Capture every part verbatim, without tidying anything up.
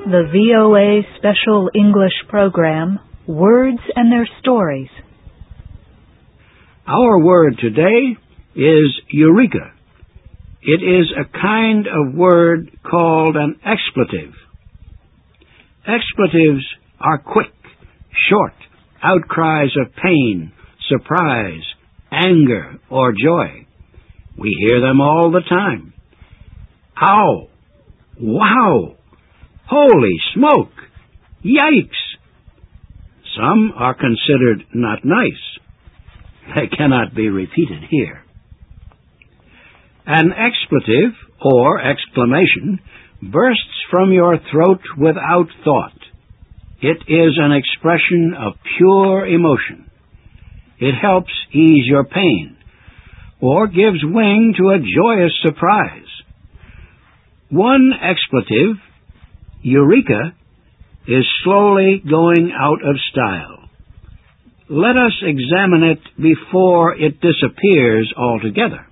the V O A Special English Program, Words and Their Stories. Our word today is eureka. It is a kind of word called an expletive. Expletives are quick, short outcries of pain, surprise, anger, or joy. We hear them all the time. Ow! Wow! Holy smoke! Yikes! Some are considered not nice. They cannot be repeated here. An expletive, or exclamation, bursts from your throat without thought. It is an expression of pure emotion. It helps ease your pain, or gives wing to a joyous surprise. One expletive, eureka, is slowly going out of style. Let us examine it before it disappears altogether.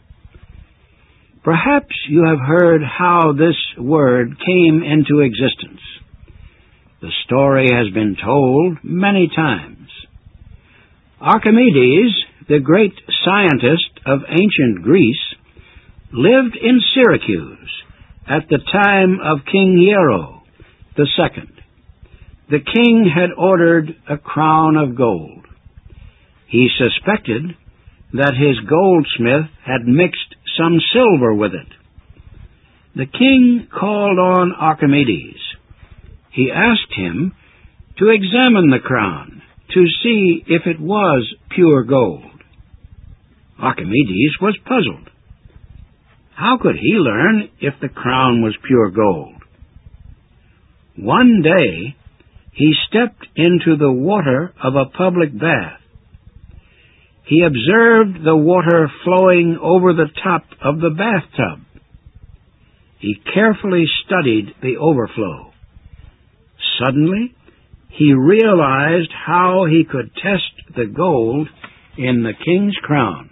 Perhaps you have heard how this word came into existence. The story has been told many times. Archimedes, the great scientist of ancient Greece, lived in Syracuse at the time of King Nero the Second. The king had ordered a crown of gold. He suspected that his goldsmith had mixed some silver with it. The king called on Archimedes. He asked him to examine the crown to see if it was pure gold. Archimedes was puzzled. How could he learn if the crown was pure gold? One day, he stepped into the water of a public bath. He observed the water flowing over the top of the bathtub. He carefully studied the overflow. Suddenly, he realized how he could test the gold in the king's crown.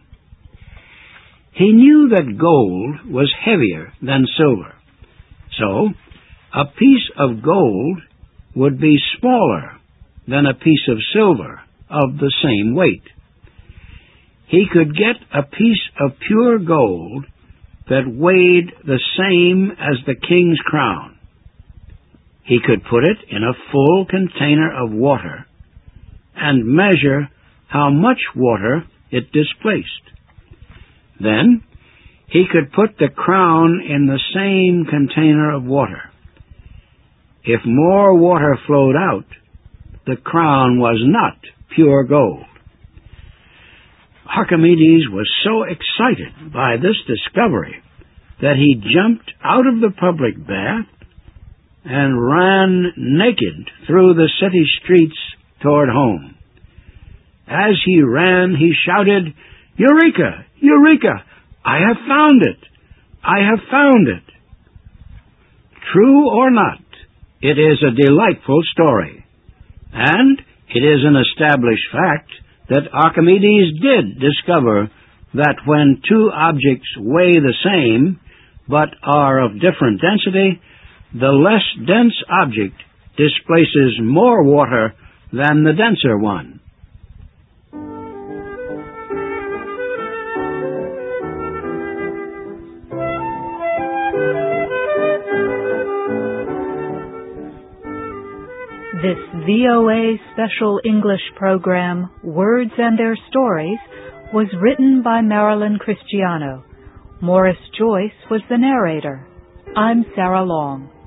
He knew that gold was heavier than silver, so a piece of gold would be smaller than a piece of silver of the same weight. He could get a piece of pure gold that weighed the same as the king's crown. He could put it in a full container of water and measure how much water it displaced. Then he could put the crown in the same container of water. If more water flowed out, the crown was not pure gold. Archimedes was so excited by this discovery that he jumped out of the public bath and ran naked through the city streets toward home. As he ran, he shouted, "Eureka! Eureka! I have found it! I have found it!" True or not, it is a delightful story, and it is an established fact that Archimedes did discover that when two objects weigh the same but are of different density, the less dense object displaces more water than the denser one. This V O A Special English Program, Words and Their Stories, was written by Marilyn Cristiano. Morris Joyce was the narrator. I'm Sarah Long.